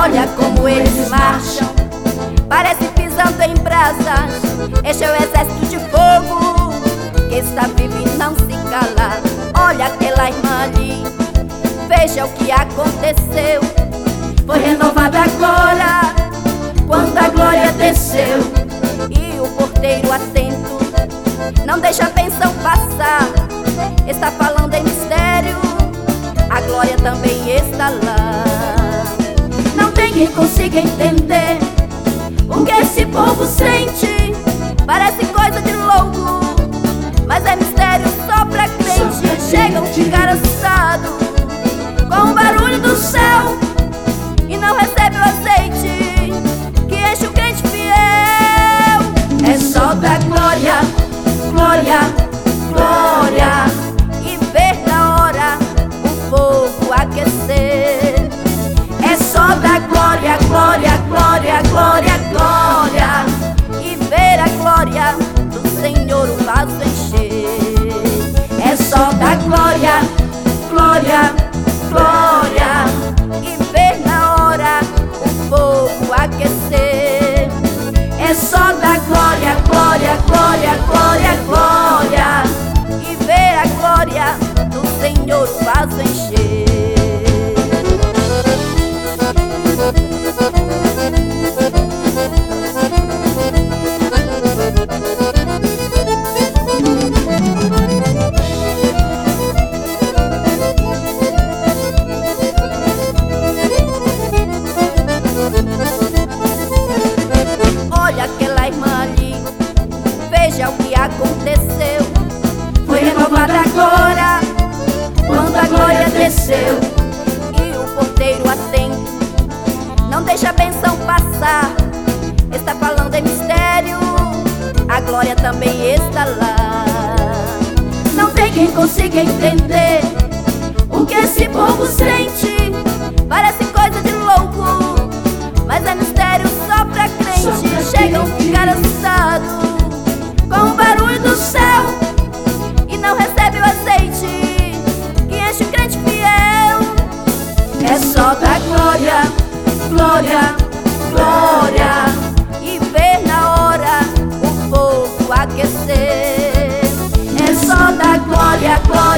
Olha como eles marcham, parece pisando em brasas. Este é o exército de fogo que está vivo e não se cala. Olha aquela irmã ali, veja o que aconteceu. Foi renovada agora, quando a glória desceu. E o porteiro atento não deixa a bênção passar. Está falando em mistério, a glória também está lá. Não tem quem consiga entender o que esse povo sente. Parece coisa de louco, mas é mistério só pra crente. Chegam de cara assustado com o barulho do céu e não recebe o azeite que enche o crente fiel. É só da glória, glória, glória, e ver na hora o fogo aquecer. É só da glória, glória, glória, glória, glória, e ver a glória do Senhor o vaso encher. É só da glória, glória, glória, e ver na hora o fogo aquecer. É só da glória, glória, glória, glória, glória, e ver a glória do Senhor o vaso encher. Olha aquela irmã ali, veja o que aconteceu. Foi renovada agora, quando a glória desceu. E o porteiro atento não deixa a bênção passar. Está falando em mistério, a glória também está lá. Não tem quem consiga entender o que esse povo sente. Parece coisa de louco, mas é mistério só pra crente. Chegam a ficar assustados com o barulho do céu e não recebe o azeite que enche o crente fiel. É só da glória, glória, glória, e ver na hora o fogo aquecer. É só da glória, glória,